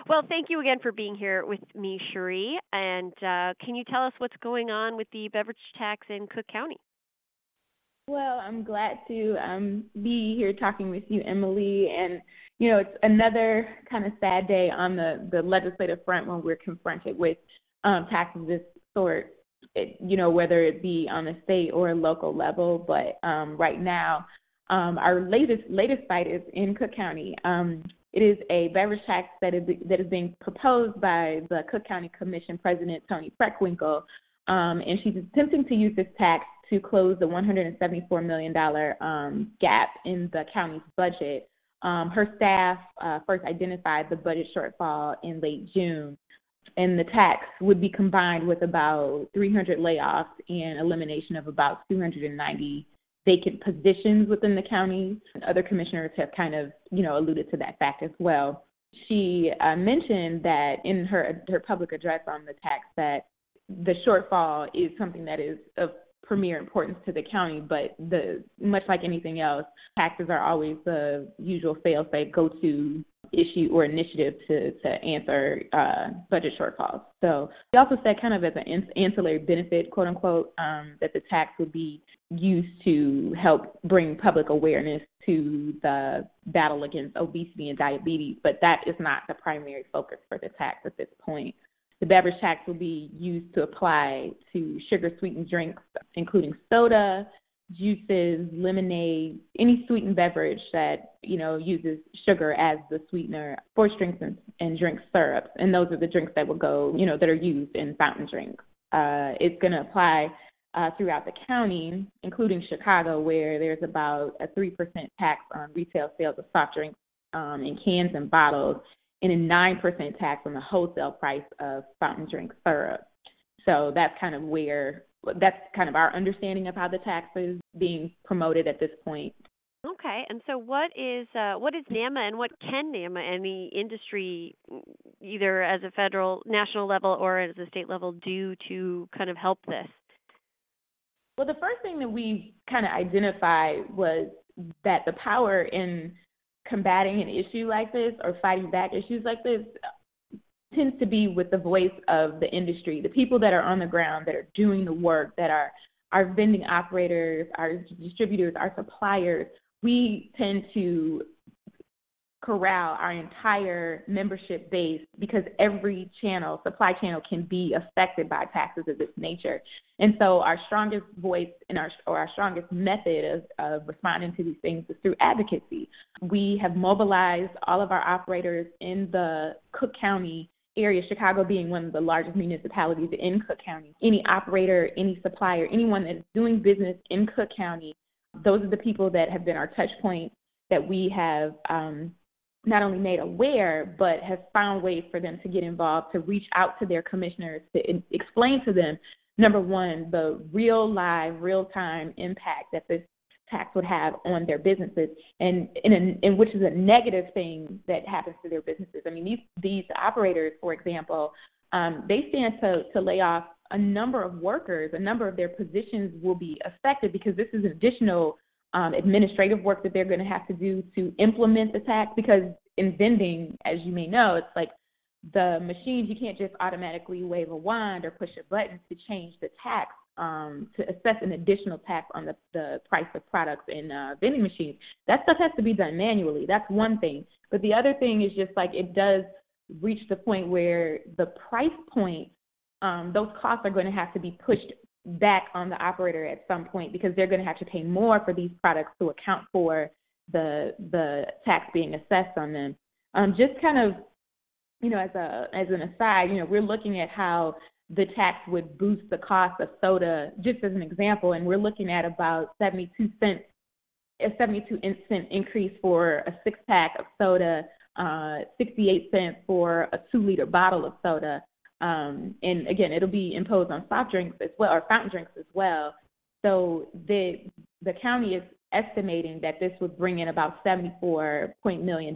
Well, thank you again for being here with me, Cherie. And can you tell us what's going on with the beverage tax in Cook County? Well, I'm glad to be here talking with you, Emily. And, you know, it's another kind of sad day on the legislative front when we're confronted with taxes of this sort, whether it be on a state or a local level. But right now, our latest fight is in Cook County. It is a beverage tax that is being proposed by the Cook County Commission President, Toni Preckwinkle, and she's attempting to use this tax to close the $174 million gap in the county's budget. Her staff first identified the budget shortfall in late June, and the tax would be combined with about 300 layoffs and elimination of about 290 vacant positions within the county. Other commissioners have kind of, alluded to that fact as well. She mentioned that in her public address on the tax that the shortfall is something that is of premier importance to the county, but much like anything else, taxes are always the usual fail-safe go-to issue or initiative to answer budget shortfalls. So she also said, kind of as an ancillary benefit, quote unquote, that the tax would be used to help bring public awareness to the battle against obesity and diabetes, but that is not the primary focus for the tax at this point. The beverage tax will be used to apply to sugar-sweetened drinks, including soda, juices, lemonade, any sweetened beverage that, uses sugar as the sweetener, sports drinks and drink syrups. And those are the drinks that will go, that are used in fountain drinks. It's going to apply throughout the county, including Chicago, where there's about a 3% tax on retail sales of soft drinks in cans and bottles, and a 9% tax on the wholesale price of fountain drink syrup. So that's kind of our understanding of how the tax is being promoted at this point. Okay, and so what is NAMA and what can NAMA and the industry, either as a federal, national level or as a state level, do to kind of help this? Well, the first thing that we kind of identified was that the power in combating an issue like this or fighting back issues like this tends to be with the voice of the industry, the people that are on the ground, that are doing the work, that are our vending operators, our distributors, our suppliers. We tend to corral our entire membership base because every supply channel can be affected by taxes of this nature. And so our strongest voice and our strongest method of responding to these things is through advocacy. We have mobilized all of our operators in the Cook County area, Chicago being one of the largest municipalities in Cook County. Any operator, any supplier, anyone that is doing business in Cook County, those are the people that have been our touch points that we have not only made aware, but have found ways for them to get involved, to reach out to their commissioners, to explain to them, number one, the real-time impact that this tax would have on their businesses, and which is a negative thing that happens to their businesses. I mean, these operators, for example, they stand to lay off a number of workers. A number of their positions will be affected because this is additional administrative work that they're going to have to do to implement the tax, because in vending, as you may know, it's like the machines, you can't just automatically wave a wand or push a button to change the tax, to assess an additional tax on the price of products in vending machines. That stuff has to be done manually. That's one thing. But the other thing is just like it does reach the point where the price point, those costs are going to have to be pushed back on the operator at some point, because they're going to have to pay more for these products to account for the tax being assessed on them. Just kind of, as an aside, we're looking at how the tax would boost the cost of soda, just as an example, and we're looking at about 72 cent increase for a 6-pack of soda, 68 cents for a 2-liter bottle of soda. And again, it'll be imposed on soft drinks as well, or fountain drinks as well. So the county is estimating that this would bring in about $74.6 million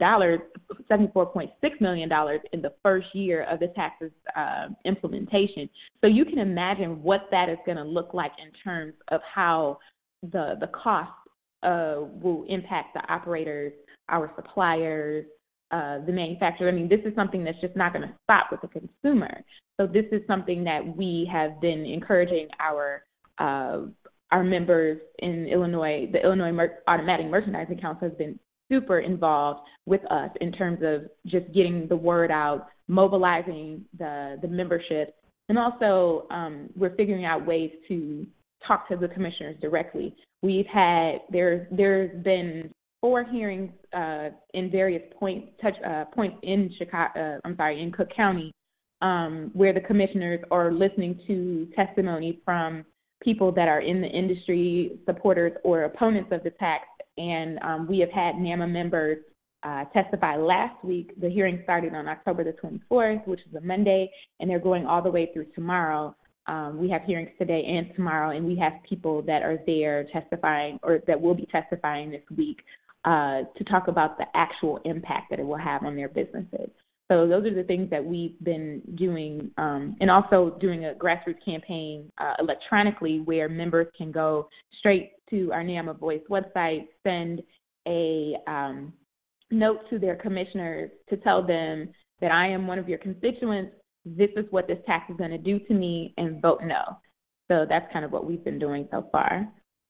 in the first year of the tax's implementation. So you can imagine what that is going to look like in terms of how the cost will impact the operators, our suppliers, the manufacturer. I mean, this is something that's just not going to stop with the consumer. So this is something that we have been encouraging our members in Illinois. The Illinois Automatic Merchandising Council has been super involved with us in terms of just getting the word out, mobilizing the membership, and also we're figuring out ways to talk to the commissioners directly. There's been 4 hearings in various points in in Cook County, where the commissioners are listening to testimony from people that are in the industry, supporters or opponents of the tax. And we have had NAMA members testify last week. The hearing started on October the 24th, which is a Monday, and they're going all the way through tomorrow. We have hearings today and tomorrow, and we have people that are there testifying or that will be testifying this week to talk about the actual impact that it will have on their businesses. So those are the things that we've been doing, and also doing a grassroots campaign electronically where members can go straight to our NAMA Voice website, send a note to their commissioners to tell them that I am one of your constituents, this is what this tax is going to do to me, and vote no. So that's kind of what we've been doing so far.